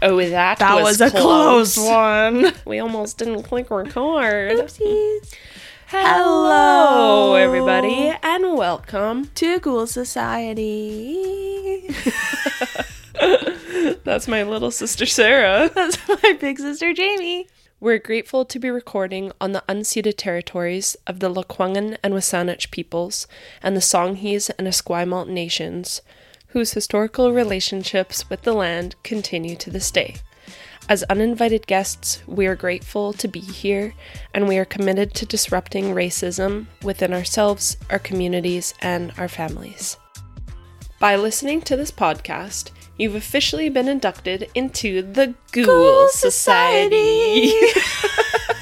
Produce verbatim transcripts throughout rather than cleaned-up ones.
Oh, that, That was, was a close. close one. We almost didn't click record. Oopsies. Hello, everybody, and welcome to Ghoul Society. That's my little sister, Sarah. That's my big sister, Jamie. We're grateful to be recording on the unceded territories of the Lekwungen and Wasanich peoples and the Songhees and Esquimalt nations, whose historical relationships with the land continue to this day. As uninvited guests, we are grateful to be here, and we are committed to disrupting racism within ourselves, our communities, and our families. By listening to this podcast, you've officially been inducted into the Ghoul, Ghoul Society. Society.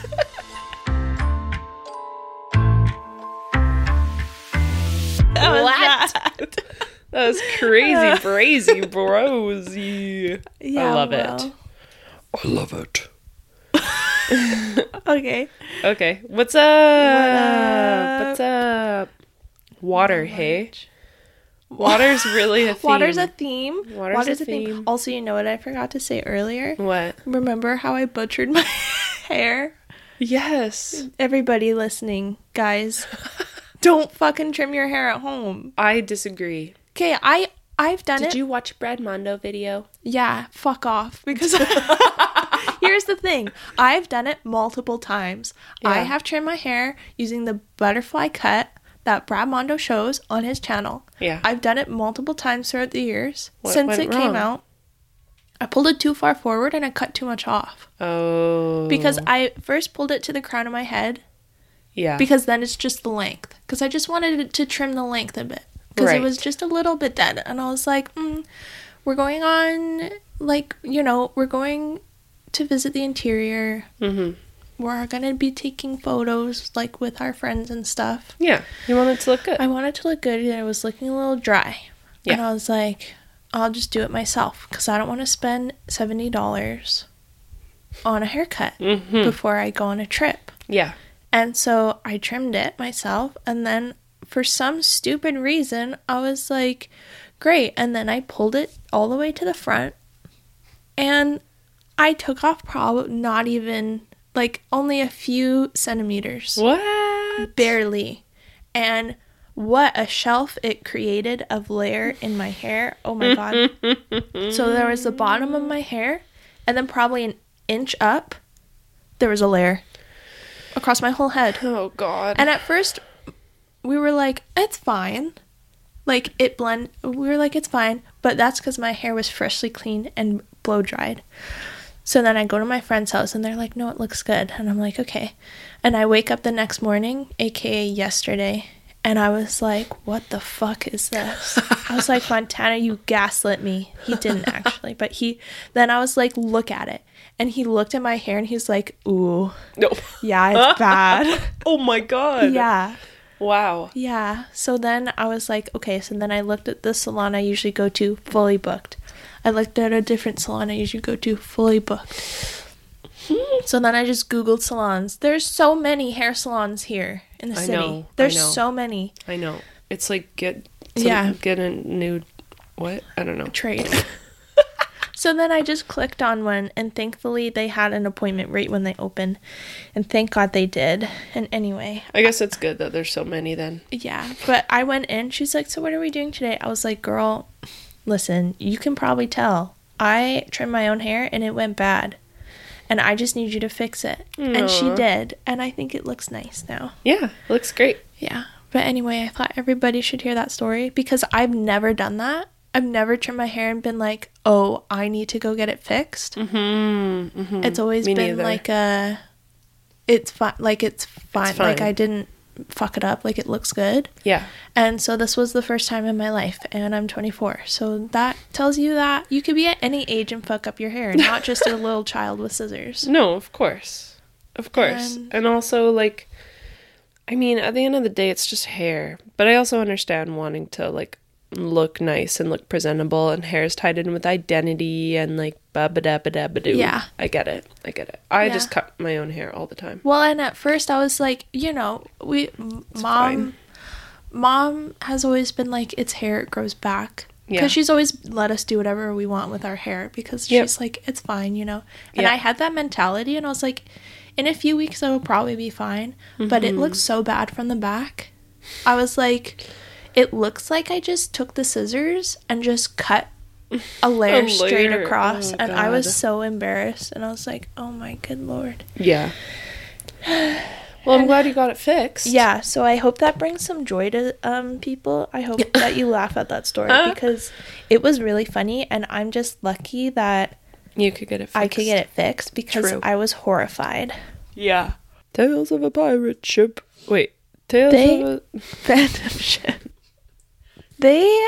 What? That? that was crazy, brazy, brosy. Yeah, I love well. it. I love it. Okay. Okay. What's up? What's up? Water, hey? Water's really a theme. Water's a theme. Water's, Water's a, a theme. theme. Also, you know what I forgot to say earlier? What? Remember how I butchered my hair? Yes. Everybody listening, guys, don't fucking trim your hair at home. I disagree. Okay, I I've done Did it. Did you watch Brad Mondo video? Yeah, fuck off. Because here's the thing. I've done it multiple times. Yeah. I have trimmed my hair using the butterfly cut that Brad Mondo shows on his channel. Yeah. I've done it multiple times throughout the years. What since went it wrong? came out. I pulled it too far forward and I cut too much off. Oh. Because I first pulled it to the crown of my head. Yeah. Because then it's just the length. Because I just wanted it to trim the length a bit. Because right. it was just a little bit dead. And I was like, mm, we're going on, like, you know, we're going to visit the interior. Mm-hmm. We're going to be taking photos, like, with our friends and stuff. Yeah. You want it to look good. I wanted to look good, and it was looking a little dry. Yeah. And I was like, I'll just do it myself. Because I don't want to spend seventy dollars on a haircut mm-hmm. before I go on a trip. Yeah. And so I trimmed it myself, and then for some stupid reason, I was like, great. And then I pulled it all the way to the front, and I took off probably not even, like, only a few centimeters. What? Barely. And what a shelf it created of layer in my hair. Oh my God. So there was the bottom of my hair, and then probably an inch up, there was a layer across my whole head. Oh God. And at first, we were like, it's fine. Like, it blend. We were like, it's fine. But that's because my hair was freshly cleaned and blow dried. So then I go to my friend's house, and they're like, no, it looks good. And I'm like, okay. And I wake up the next morning, a k a yesterday, and I was like, what the fuck is this? I was like, Montana, you gaslit me. He didn't actually. But he, then I was like, look at it. And he looked at my hair, and he's like, ooh. No. Yeah, it's bad. Oh my God. Yeah. Wow. Yeah. So then I was like, okay. So then I looked at the salon I usually go to, fully booked. I looked at a different salon I usually go to, fully booked. So then I just Googled salons. There's so many hair salons here in the I city. know, There's I know. so many. I know. It's like get some, Yeah. get a new what? I don't know. Trade. So then I just clicked on one, and thankfully they had an appointment right when they opened. And thank God they did. And anyway. I guess it's good that there's so many then. Yeah. But I went in. She's like, so what are we doing today? I was like, girl, listen, you can probably tell. I trimmed my own hair and it went bad. And I just need you to fix it. Aww. And she did. And I think it looks nice now. Yeah. It looks great. Yeah. But anyway, I thought everybody should hear that story because I've never done that. I've never trimmed my hair and been like, oh, I need to go get it fixed. Mm-hmm, mm-hmm. It's always Me been neither. like a, it's fine. Like it's fine. It's fine. Like I didn't fuck it up. Like it looks good. Yeah. And so this was the first time in my life, and I'm twenty-four. So that tells you that you could be at any age and fuck up your hair, not just a little child with scissors. No, of course. Of course. And- and also, like, I mean, at the end of the day, it's just hair. But I also understand wanting to, like, look nice and look presentable, and hair is tied in with identity and, like, ba-ba-da-ba-da-ba-doo. Yeah. I get it. I get it. I Yeah. just cut my own hair all the time. Well, and at first I was like, you know, we, m- It's mom, fine. mom has always been like, it's hair, it grows back. Because Yeah. she's always let us do whatever we want with our hair because Yep. she's like, it's fine, you know? And Yeah. I had that mentality and I was like, in a few weeks it'll probably be fine. But it looks so bad from the back. I was like, it looks like I just took the scissors and just cut a layer, A straight layer. across. Oh, and I was God. so embarrassed. And I was like, oh my good Lord. Yeah. Well, I'm glad you got it fixed. Yeah, so I hope that brings some joy to um people. I hope that you laugh at that story because it was really funny and I'm just lucky that You could get it fixed. I could get it fixed because True. I was horrified. Yeah. Tales of a pirate ship. Wait. Tales They- of a... Phantom ship. They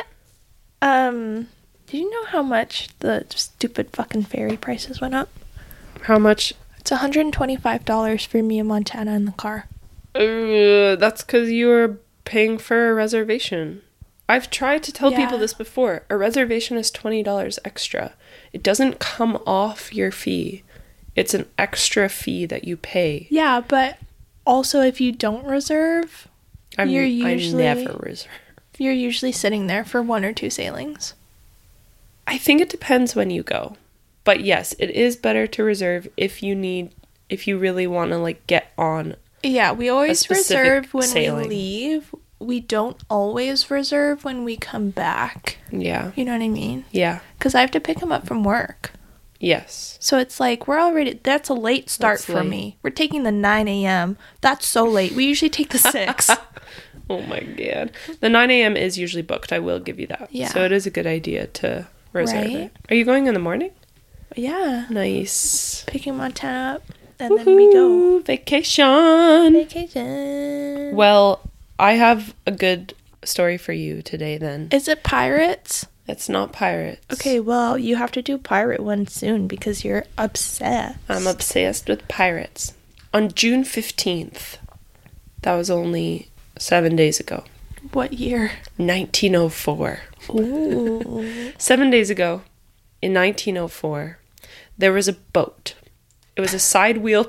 um did you know how much the stupid fucking ferry prices went up? How much? It's one hundred twenty-five dollars for me and Montana in the car. Uh, that's because you were paying for a reservation. I've tried to tell Yeah. people this before. A reservation is twenty dollars extra. It doesn't come off your fee. It's an extra fee that you pay. Yeah, but also if you don't reserve, I'm, You're usually- I never reserve. you're usually sitting there for one or two sailings. I think it depends when you go. But yes, it is better to reserve if you need, if you really want to like get on. Yeah, we always specific reserve when sailing. we leave. We don't always reserve when we come back. Yeah. You know what I mean? Yeah. Because I have to pick him up from work. Yes. So it's like, we're already, that's a late start That's for late. me. We're taking the nine a.m. That's so late. We usually take the six. Oh my God. The nine a.m. is usually booked. I will give you that. Yeah. So it is a good idea to reserve Right? it. Are you going in the morning? Yeah. Nice. Picking Montana up. And then we go. Woohoo, vacation. Vacation. Well, I have a good story for you today then. Is it pirates? It's not pirates. Okay, well, you have to do pirate one soon because you're obsessed. I'm obsessed with pirates. On June fifteenth, that was only seven days ago, What year? nineteen oh four. Ooh. Seven days ago, in nineteen oh four, there was a boat. It was a side wheel.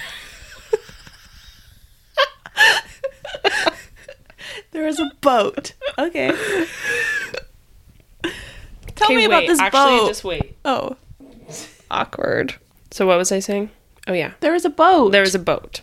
There was a boat. Okay. Tell Okay, me about wait, this actually, boat. just wait. Oh, awkward. So what was I saying? Oh yeah, There was a boat. there was a boat.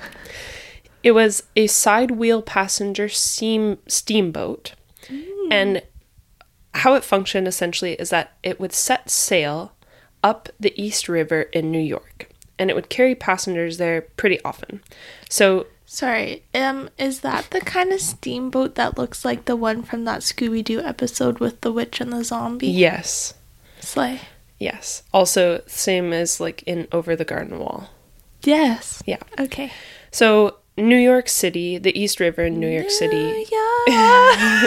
It was a side wheel passenger steam steamboat, and how it functioned essentially is that it would set sail up the East River in New York, and it would carry passengers there pretty often. So Sorry, um, is that the kind of steamboat that looks like the one from that Scooby-Doo episode with the witch and the zombie? yes, Slay. yes. Also, same as like in Over the Garden Wall. Yes. Yeah. Okay. So New York City, the East River in New York City, Yeah.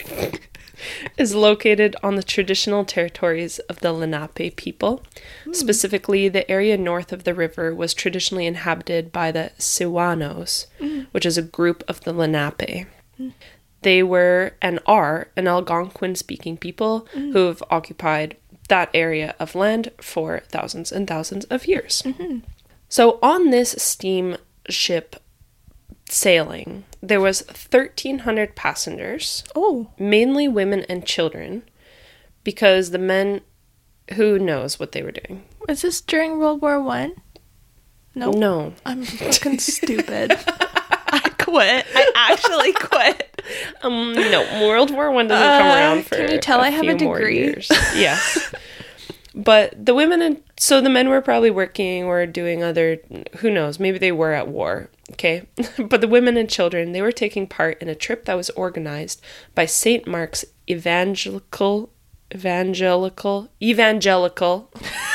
is located on the traditional territories of the Lenape people. Specifically, the area north of the river was traditionally inhabited by the Siwanos, which is a group of the Lenape. They were and are an Algonquin-speaking people who have occupied that area of land for thousands and thousands of years. So on this steamship sailing, there was thirteen hundred passengers, Oh. mainly women and children, because the men, who knows what they were doing? Was this during World War One? Nope. No. I'm fucking stupid. I quit. I actually quit. Um, no, World War One doesn't come Uh, around for can you tell a I have few a more degree? years. Yes. But the women and so the men were probably working or doing other, who knows, maybe they were at war, okay? But the women and children, they were taking part in a trip that was organized by Saint Mark's Evangelical, Evangelical, Evangelical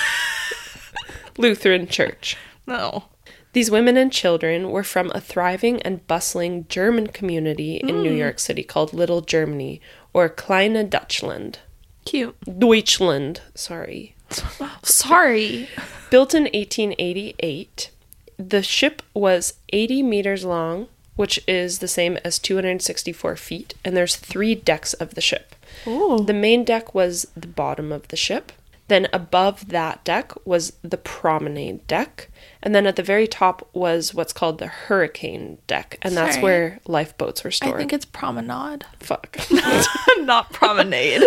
Lutheran Church. No. These women and children were from a thriving and bustling German community in New York City called Little Germany, or Kleine Deutschland. Cute. Deutschland, sorry. Sorry. Built in eighteen eighty-eight, the ship was eighty meters long, which is the same as two hundred sixty-four feet, and there's three decks of the ship. Ooh. The main deck was the bottom of the ship. Then above that deck was the promenade deck. And then at the very top was what's called the hurricane deck. And that's Sorry. where lifeboats were stored. I think it's promenade. Fuck. Not promenade.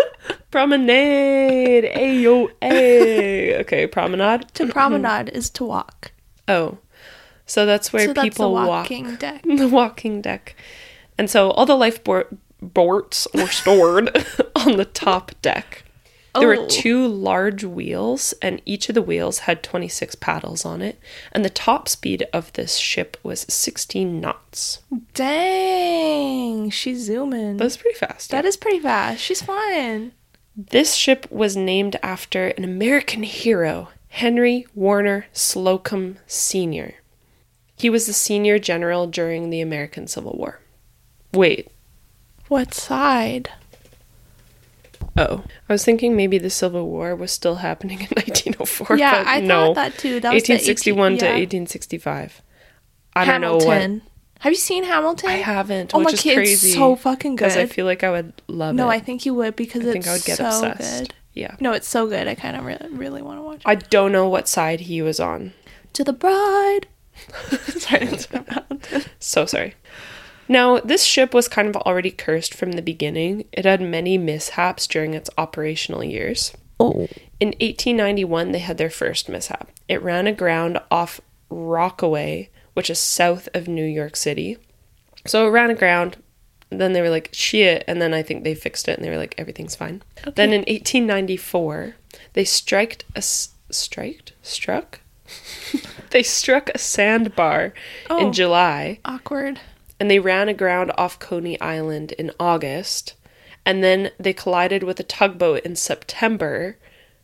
Promenade. A-O-A. Okay, promenade. To promenade is to walk. Oh. So that's where So that's people the walk. walking deck. The walking deck. And so all the lifeboats were stored on the top deck. There Oh. were two large wheels, and each of the wheels had twenty-six paddles on it. And the top speed of this ship was sixteen knots. Dang, she's zooming. That's pretty fast. That is pretty fast. She's flying. This ship was named after an American hero, Henry Warner Slocum Senior He was the senior general during the American Civil War. Wait. What side? Oh. I was thinking maybe the Civil War was still happening in nineteen oh four. Yeah, but I no. thought that too. That was the eighteen sixty-one eighteen to yeah. eighteen sixty-five. I don't Hamilton. know what. Have you seen Hamilton? I haven't, Oh which my is kid, crazy. it's so fucking good. Because I feel like I would love no, it. I think you would because I it's think I would get so obsessed. good. Yeah. No, it's so good. I kind of re- really want to watch it. I don't know what side he was on. To the bride. Sorry, it's from Hamilton. So sorry. Now, this ship was kind of already cursed from the beginning. It had many mishaps during its operational years. Oh. In eighteen ninety-one, they had their first mishap. It ran aground off Rockaway, which is south of New York City. So it ran aground, then they were like, shit, and then I think they fixed it, and they were like, everything's fine. Okay. Then in eighteen ninety-four, they striked a... S- striked? Struck? They struck a sandbar Oh. in July. Awkward. And they ran aground off Coney Island in August. And then they collided with a tugboat in September.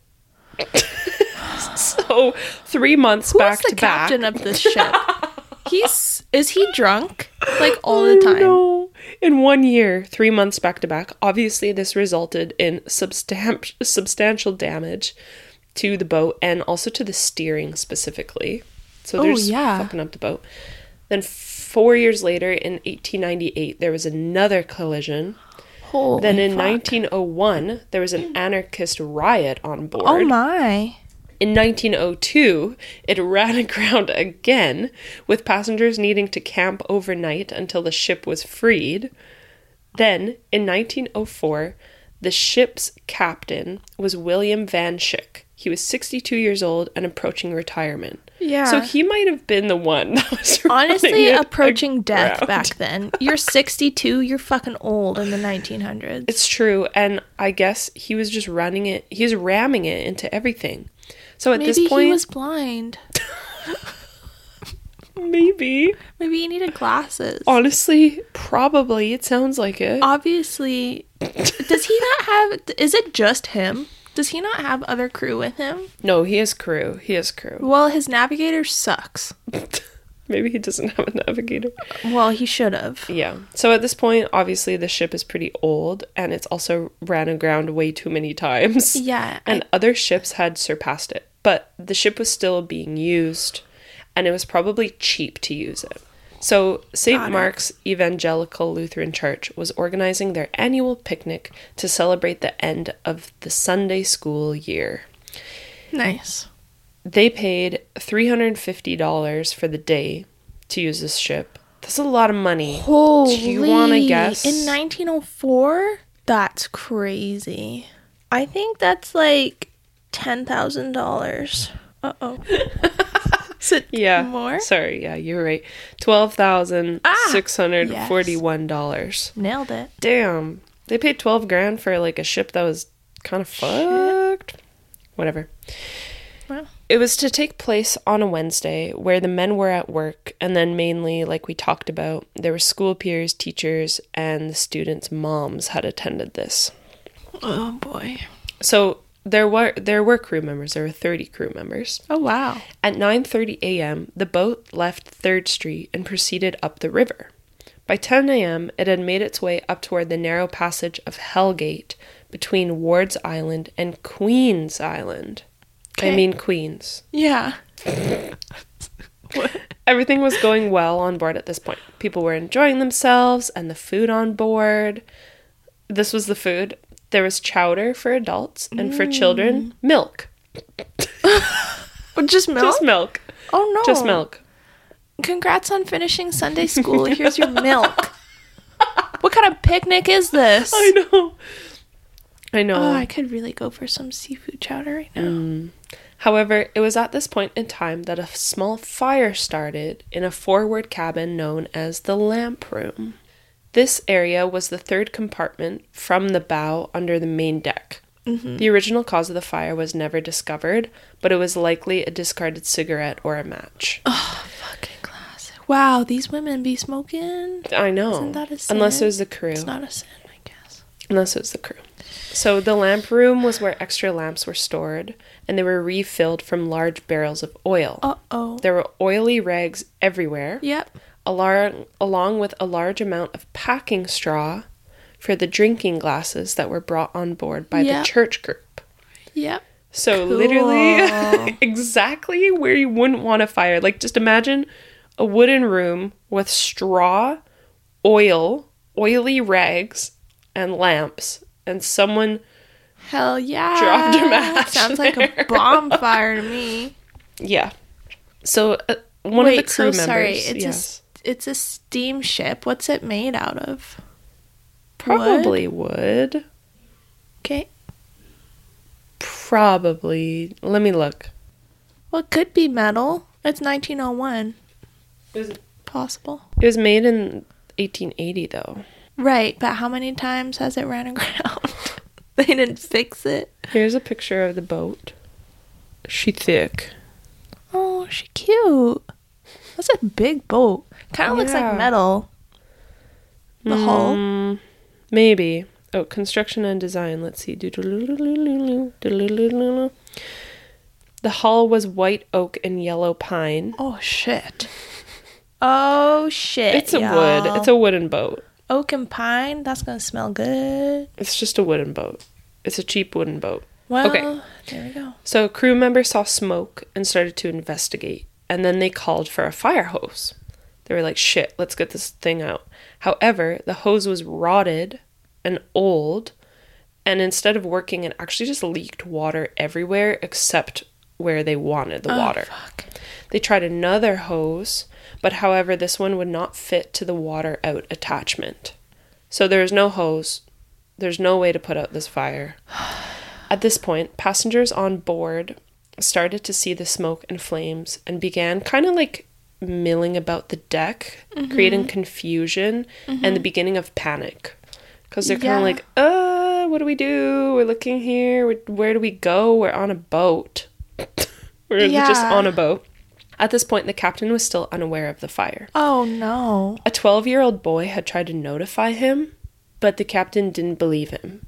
So three months Who back is the to back. captain of this ship? He's is he drunk like all I the don't time? know. In one year, three months back to back. Obviously, this resulted in substan- substantial damage to the boat and also to the steering specifically. So Oh, they're just yeah. fucking up the boat. Then four years later, in eighteen ninety-eight, there was another collision. Holy Then in fuck. nineteen oh one, there was an anarchist riot on board. Oh my. In nineteen oh two, it ran aground again, with passengers needing to camp overnight until the ship was freed. Then, in nineteen oh four, the ship's captain was William Van Schick. He was sixty-two years old and approaching retirement. Yeah. So he might have been the one that was Honestly, running it approaching death aground. back then. You're sixty-two, you're fucking old in the nineteen hundreds. It's true, and I guess he was just running it, he was ramming it into everything. So at Maybe this point... he was blind. Maybe. Maybe he needed glasses. Honestly, probably. It sounds like it. Obviously, does he not have, is it just him? Does he not have other crew with him? No, he has crew. He has crew. Well, his navigator sucks. Maybe he doesn't have a navigator. Well, he should have. Yeah. So at this point, obviously, the ship is pretty old, and it's also ran aground way too many times. Yeah. And I- other ships had surpassed it. But the ship was still being used, and it was probably cheap to use it. So Saint Got it. Mark's Evangelical Lutheran Church was organizing their annual picnic to celebrate the end of the Sunday school year. Nice. They paid three hundred fifty dollars for the day to use this ship. That's a lot of money. Holy. Do you want to guess? In nineteen oh four? That's crazy. I think that's like ten thousand dollars. Uh-oh. Is it Yeah. more? Sorry. Yeah, you're right. twelve thousand six hundred forty-one dollars. Nailed it. Damn. They paid twelve grand for like a ship that was kind of fucked. Whatever. Well. It was to take place on a Wednesday where the men were at work, and then mainly, like we talked about, there were school peers, teachers, and the students' moms had attended this. Oh boy. So there were there were crew members. There were thirty crew members. Oh wow. At nine thirty a.m., the boat left third Street and proceeded up the river. By ten a.m., it had made its way up toward the narrow passage of Hellgate between Ward's Island and Queen's Island. I Okay. mean Queens. Yeah. Everything was going well on board at this point. People were enjoying themselves and the food on board. This was the food. There was chowder for adults, and for children, milk. Just milk? Just milk. Oh no. Just milk. Congrats on finishing Sunday school. Here's your milk. What kind of picnic is this? I know. I know. Oh, I could really go for some seafood chowder right now. Mm. However, it was at this point in time that a small fire started in a forward cabin known as the lamp room. This area was the third compartment from the bow under the main deck. Mm-hmm. The original cause of the fire was never discovered, but it was likely a discarded cigarette or a match. Oh, fucking classic. Wow, these women be smoking? I know. Isn't that a sin? Unless it was the crew. It's not a sin, I guess. Unless it was the crew. So the lamp room was where extra lamps were stored, and they were refilled from large barrels of oil. Uh-oh. There were oily rags everywhere. Yep. Along, along with a large amount of packing straw for the drinking glasses that were brought on board by Yep. the church group. Yep. So Cool. literally exactly where you wouldn't want a fire. Like, just imagine a wooden room with straw, oil, oily rags, and lamps, and someone Hell yeah. dropped a match Sounds like there. a bonfire to me. Yeah. So uh, one Wait, of the crew so members. sorry. It's yes. a it's a steamship. What's it made out of? Probably wood. Okay. Probably. Let me look. Well, it could be metal. It's nineteen oh one. It was, Possible. it was made in eighteen eighty, though. Right, but how many times has it ran aground? They didn't fix it. Here's a picture of the boat. She thick. Oh, she cute. That's a big boat. Kind of looks Yeah. like metal. The hull. Mm, maybe. Oh, construction and design. Let's see. The hull was white oak and yellow pine. Oh shit. Oh shit. It's a y'all. wood. It's a wooden boat. Oak and pine. That's gonna smell good. It's just a wooden boat. It's a cheap wooden boat. Well, Okay. there we go. So a crew member saw smoke and started to investigate. And then they called for a fire hose. They were like, shit, let's get this thing out. However, the hose was rotted and old. And instead of working, it actually just leaked water everywhere except where they wanted the Oh, water. fuck. They tried another hose, but however, this one would not fit to the water out attachment. So there's no hose. There's no way to put out this fire. At this point, passengers on board started to see the smoke and flames and began kind of like milling about the deck, mm-hmm. creating confusion mm-hmm. and the beginning of panic. Because they're kind of Yeah. like, uh, what do we do? We're looking here. Where do we go? We're on a boat. We're Yeah. just on a boat. At this point, the captain was still unaware of the fire. Oh no. A twelve-year-old boy had tried to notify him, but the captain didn't believe him.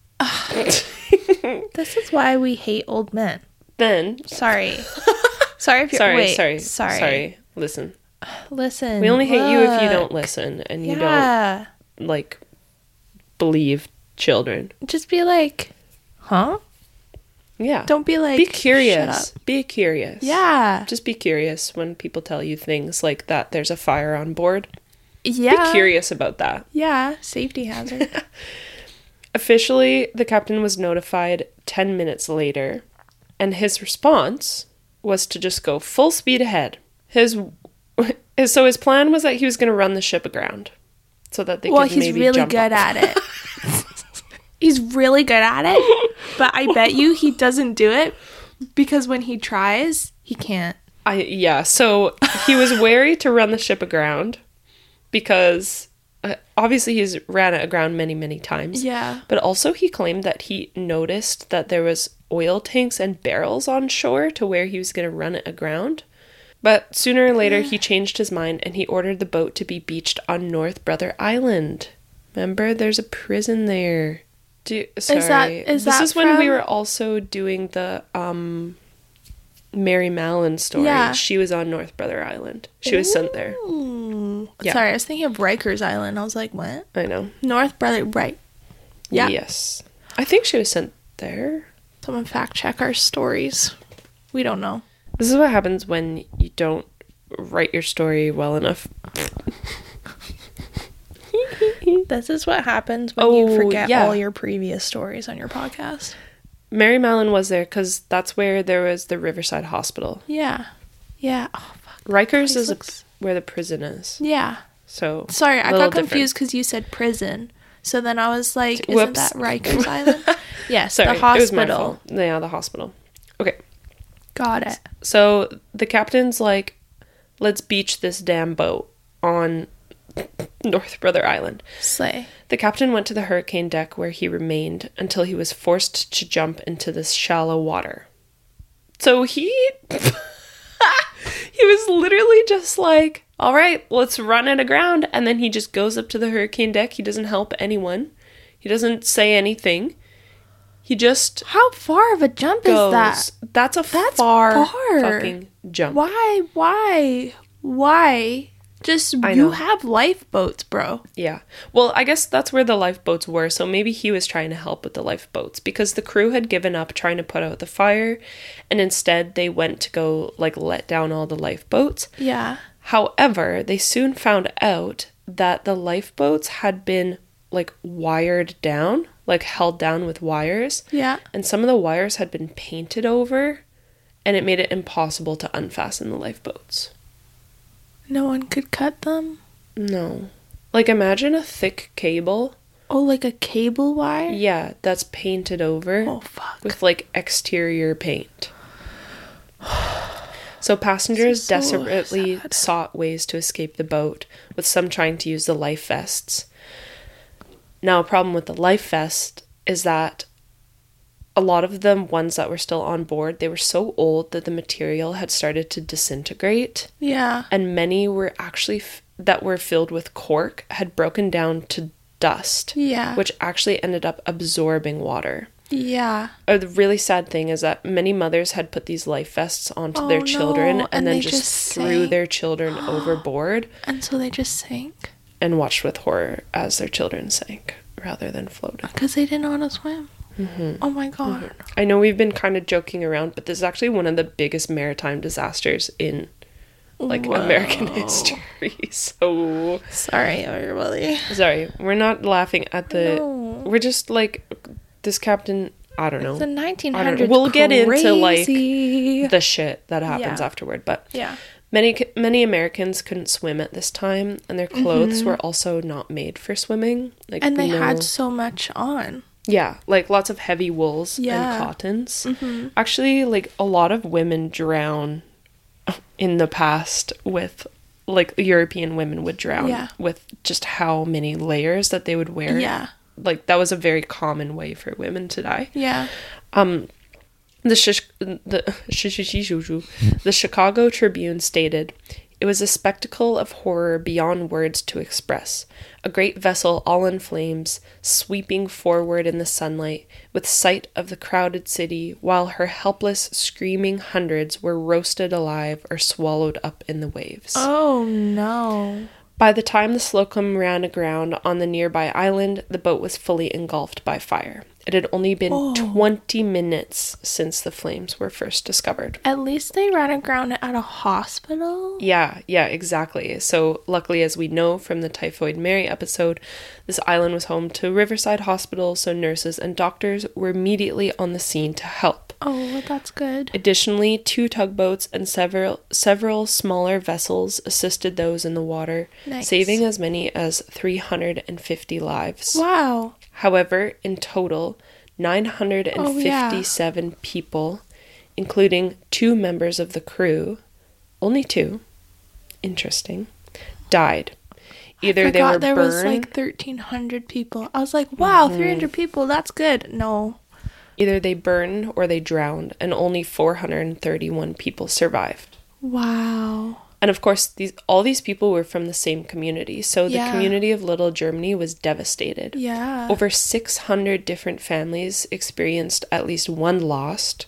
This is why we hate old men. Then, Sorry. Sorry if you're sorry, wait, sorry, sorry. sorry. Listen, Listen. we only hate you if you look. don't listen and you Yeah. don't like believe children. Just be like, huh? Yeah. Don't be like, be shut curious. up. Be curious. Yeah. Just be curious when people tell you things like that there's a fire on board. Yeah. Be curious about that. Yeah. Safety hazard. Officially, the captain was notified ten minutes later, and his response was to just go full speed ahead. His, his so his plan was that he was going to run the ship aground so that they well, could he's maybe really jump good off. at it. He's really good at it, but I bet you he doesn't do it because when he tries, he can't. I yeah, so he was wary to run the ship aground because uh, obviously he's ran it aground many many times. Yeah. But also he claimed that he noticed that there was oil tanks and barrels on shore to where he was going to run it aground. But sooner or later he changed his mind and he ordered the boat to be beached on North Brother Island. Remember, there's a prison there. Do, sorry. that- is this that is when we from- were also doing the um Mary Mallon story. Yeah. She was on North Brother Island. She was sent there. Ooh. Yeah. Sorry, I was thinking of Rikers Island. I was like, what? I know. North Brother, right. Yeah. Yes. I think she was sent there. Someone fact check our stories. We don't know. This is what happens when you don't write your story well enough. This is what happens when Oh, you forget yeah. all your previous stories on your podcast. Mary Mallon was there because that's where there was the Riverside Hospital. Yeah. Yeah. Oh, fuck. Rikers Place is a, looks- where the prison is. Yeah. So Sorry, I a little got confused because you said prison. So then I was like, isn't Whoops. that Rikers Island? Yes, Sorry, the hospital. it was my fault. Yeah, the hospital. Okay. Got it. So the captain's like, let's beach this damn boat on North Brother Island. Slay. The captain went to the hurricane deck where he remained until he was forced to jump into this shallow water. So he he was literally just like, all right, let's run it aground. And then he just goes up to the hurricane deck. He doesn't help anyone. He doesn't say anything. He just How far of a jump goes. is that? That's a That's far, far. fucking jump. Why? Why? Why? Just, I you know. have lifeboats, bro. Yeah. Well, I guess that's where the lifeboats were. So maybe he was trying to help with the lifeboats because the crew had given up trying to put out the fire. And instead they went to go like let down all the lifeboats. Yeah. However, they soon found out that the lifeboats had been like wired down, like held down with wires. Yeah. And some of the wires had been painted over and it made it impossible to unfasten the lifeboats. No one could cut them? No. Like imagine a thick cable. Oh, like a cable wire? Yeah, that's painted over Oh, fuck. with like exterior paint. So passengers This is so desperately sad. sought ways to escape the boat, with some trying to use the life vests. Now, a problem with the life vest is that a lot of the ones that were still on board, they were so old that the material had started to disintegrate, Yeah. and many were actually f- that were filled with cork had broken down to dust, Yeah. which actually ended up absorbing water. Yeah. Uh, the really sad thing is that many mothers had put these life vests onto Oh, their children no, and, and then they just, just threw sank. their children overboard And so they just sank? and watched with horror as their children sank rather than floated. Because they didn't know how to swim. Mm-hmm. Oh my god. I know we've been kind of joking around, but this is actually one of the biggest maritime disasters in like Whoa. American history. So Sorry, everybody. sorry, we're not laughing at the. No. We're just like this captain. I don't know The nineteen I don't hundreds. know. We'll get into, like, crazy. the shit that happens Yeah. afterward, but Yeah. many many Americans couldn't swim at this time, and their clothes Mhm. were also not made for swimming. Like And they we know- had so much on. yeah, like lots of heavy wools Yeah. and cottons. Mm-hmm. Actually, like a lot of women drown in the past with like European women would drown Yeah. with just how many layers that they would wear. Yeah. Like that was a very common way for women to die. Yeah. Um the shish- the the Chicago Tribune stated, "It was a spectacle of horror beyond words to express. A great vessel all in flames, sweeping forward in the sunlight, with sight of the crowded city, while her helpless, screaming hundreds were roasted alive or swallowed up in the waves." Oh no. By the time the Slocum ran aground on the nearby island, the boat was fully engulfed by fire. It had only been Oh. twenty minutes since the flames were first discovered. At least they ran aground at a hospital. Yeah, yeah, exactly. So, luckily, as we know from the Typhoid Mary episode, this island was home to Riverside Hospital, so nurses and doctors were immediately on the scene to help. Oh, well, that's good. Additionally, two tugboats and several several smaller vessels assisted those in the water, Nice. saving as many as three hundred fifty lives. Wow. However, in total, nine hundred fifty-seven people, including two members of the crew, only two, interesting, died. Either I they forgot were there burned, was like thirteen hundred people. I was like, wow, three hundred people, that's good. No. either they burned or they drowned, and only four hundred thirty-one people survived. Wow. And of course, these all these people were from the same community, so the Yeah. community of Little Germany was devastated. Yeah. Over six hundred different families experienced at least one lost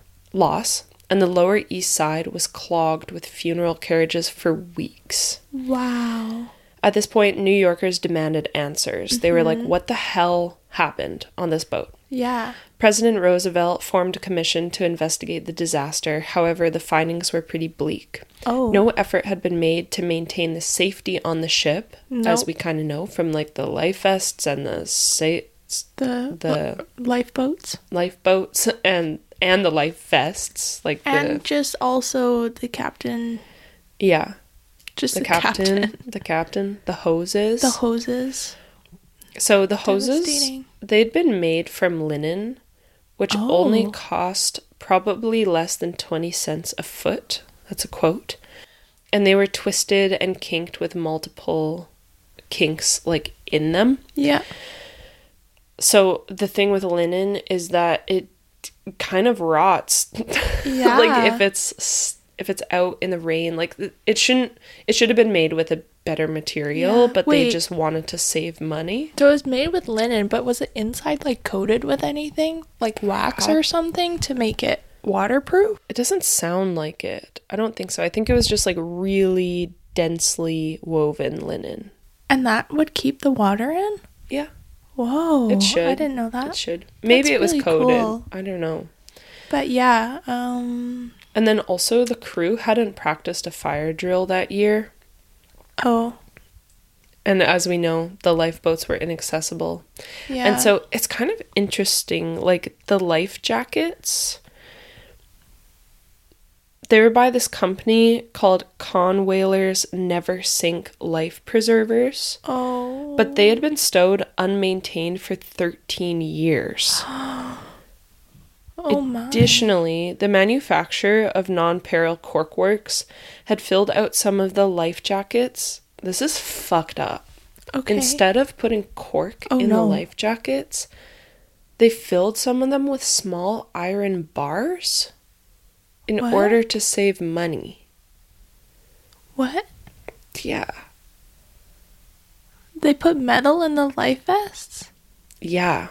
loss, and the Lower East Side was clogged with funeral carriages for weeks. Wow. At this point, New Yorkers demanded answers. They were like, what the hell happened on this boat? Yeah. President Roosevelt formed a commission to investigate the disaster. However, the findings were pretty bleak. Oh. No effort had been made to maintain the safety on the ship, as Nope. we kind of know from like the life vests and the sa- The, the lifeboats. lifeboats and and the life vests, like the And just also the captain. yeah, Just the, the, captain, captain. the captain, the hoses. The hoses. So the hoses, Devastating. they'd been made from linen, which Oh. only cost probably less than twenty cents a foot. That's a quote. And they were twisted and kinked with multiple kinks, like, in them. Yeah. So the thing with linen is that it kind of rots. Yeah. Like, if it's if it's out in the rain, like, it shouldn't, it should have been made with a better material, Yeah. but Wait. they just wanted to save money. So it was made with linen, but was it inside, like, coated with anything? Like wax or something to make it waterproof? It doesn't sound like it. I don't think so. I think it was just, like, really densely woven linen. And that would keep the water in? Yeah, Whoa. it should. I didn't know that. It should. Maybe it was really coated. cool. I don't know. But yeah, um... And then also the crew hadn't practiced a fire drill that year. Oh. And as we know, the lifeboats were inaccessible. Yeah. And so it's kind of interesting, like, the life jackets, they were by this company called Conwhalers Never Sink Life Preservers. Oh. But they had been stowed unmaintained for thirteen years. Oh my. Additionally, the manufacturer of non-peril corkworks had filled out some of the life jackets. This is fucked up. Okay. Instead of putting cork Oh, in no. the life jackets, they filled some of them with small iron bars in What? order to save money. What? Yeah. They put metal in the life vests? Yeah.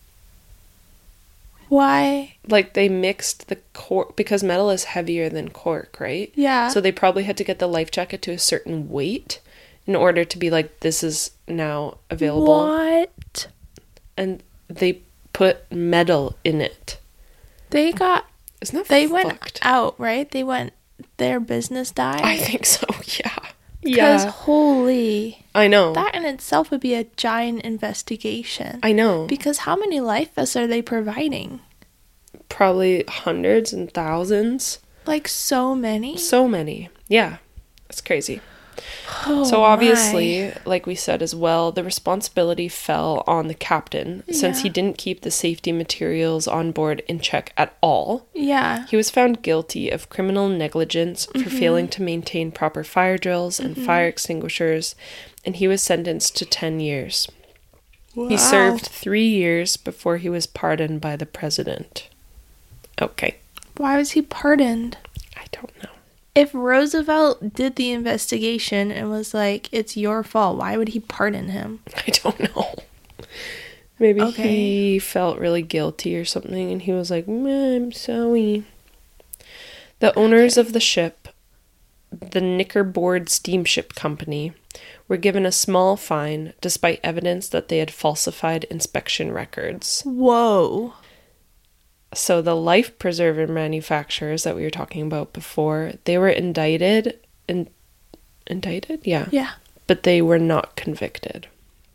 Why? Like, they mixed the cork, because metal is heavier than cork, right? Yeah. So they probably had to get the life jacket to a certain weight in order to be like, this is now available. What? And they put metal in it. They got... Isn't that They fucked? went out, right? They went... Their business died? I think so, yeah. Because Yeah. holy... I know. That in itself would be a giant investigation. I know. Because how many life vests are they providing? Probably hundreds and thousands. Like, so many? So many. Yeah. It's crazy. Oh, So obviously, my. like we said as well, the responsibility fell on the captain since Yeah. he didn't keep the safety materials on board in check at all. Yeah. He was found guilty of criminal negligence for Mm-hmm. failing to maintain proper fire drills and fire extinguishers, and he was sentenced to ten years. Wow. He served three years before he was pardoned by the president. Okay, Why was he pardoned? I don't know. If Roosevelt did the investigation and was like, it's your fault, why would he pardon him? I don't know. Maybe Okay. he felt really guilty or something, and he was like, "Meh, I'm sorry." The owners of the ship, the Knickerboard Steamship Company, were given a small fine despite evidence that they had falsified inspection records. Whoa. So the life preserver manufacturers that we were talking about before, they were indicted, in, indicted? Yeah. Yeah. But they were not convicted.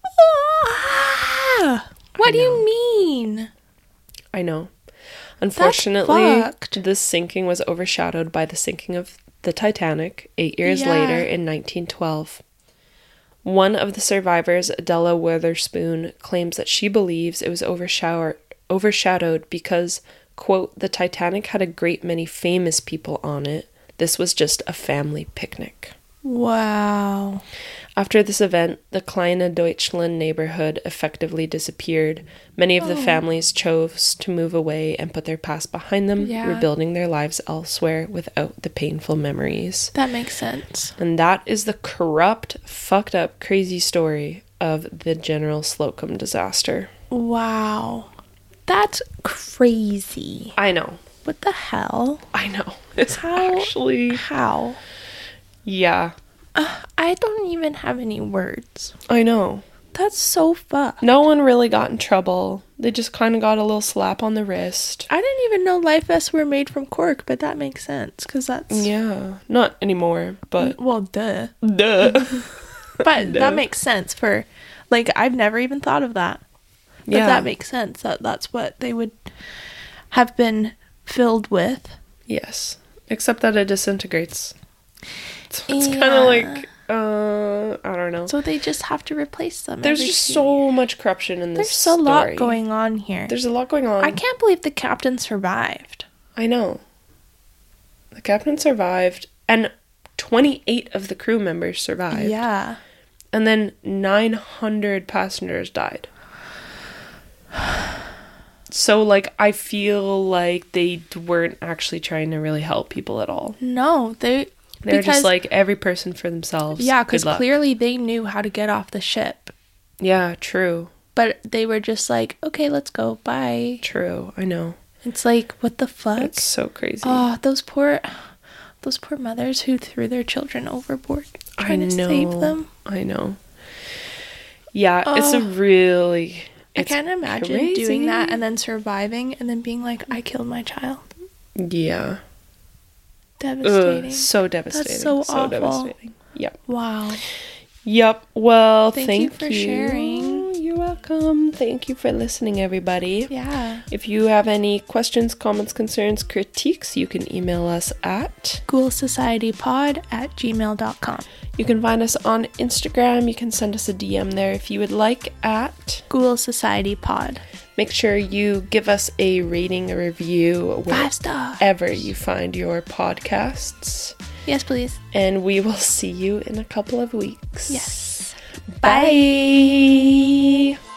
Ah! What do you mean? I know. Unfortunately, fucked. this sinking was overshadowed by the sinking of the Titanic eight years Yeah. later in nineteen twelve. One of the survivors, Adela Witherspoon, claims that she believes it was overshower- overshadowed because, quote, the Titanic had a great many famous people on it. This was just a family picnic. Wow. After this event, the Kleine Deutschland neighborhood effectively disappeared. Many of the Oh. families chose to move away and put their past behind them, Yeah. rebuilding their lives elsewhere without the painful memories. That makes sense. And that is the corrupt, fucked up, crazy story of the General Slocum disaster. Wow. That's crazy. I know. What the hell? I know. It's How- actually... How? Yeah. I don't even have any words. I know. That's so fucked. No one really got in trouble. They just kind of got a little slap on the wrist. I didn't even know life vests were made from cork, but that makes sense because that's Yeah. Not anymore, but... well, duh. Duh. But No. that makes sense for, like, I've never even thought of that. But Yeah. that makes sense that that's what they would have been filled with. Yes. Except that it disintegrates. So it's kind Yeah. of like Uh, I don't know. So they just have to replace them. There's every just few so years. much corruption in this There's a story. lot going on here. There's a lot going on. I can't believe the captain survived. I know. The captain survived, and twenty-eight of the crew members survived. Yeah. And then nine hundred passengers died. So, like, I feel like they weren't actually trying to really help people at all. No, they... They're because, just like, every person for themselves. Yeah, because Good luck. clearly they knew how to get off the ship. Yeah, true. But they were just like, okay, let's go. Bye. True. I know. It's like, what the fuck? It's so crazy. Oh, those poor... Those poor mothers who threw their children overboard trying I to know. save them. I know. Yeah, Oh. it's a really... I It's can't imagine crazy. doing that and then surviving and then being like, I killed my child. Yeah. Devastating. Ugh, so devastating. so awful. devastating. Yep. Wow. Yep. Well, Thank thank, you for sharing. You're welcome. Thank you for listening, everybody. Yeah. If you have any questions, comments, concerns, critiques, you can email us at ghoulsocietypod at gmail dot com. You can find us on Instagram. You can send us a D M there if you would like at Ghoul Society Pod. Make sure you give us a rating, a review Five stars. wherever you find your podcasts. Yes, please. And we will see you in a couple of weeks. Yes. Bye.